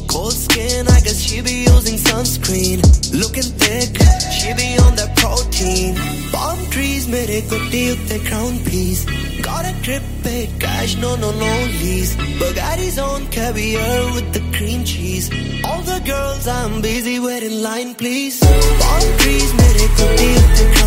Cold skin, I guess she be using sunscreen. Looking thick, she be on that protein. Palm trees, mere kutti utte crown piece. Got a trip, paid cash, no lease. Bugatti's on caviar with the cream cheese. All the girls I'm busy, wait in line please. Palm trees, mere kutti utte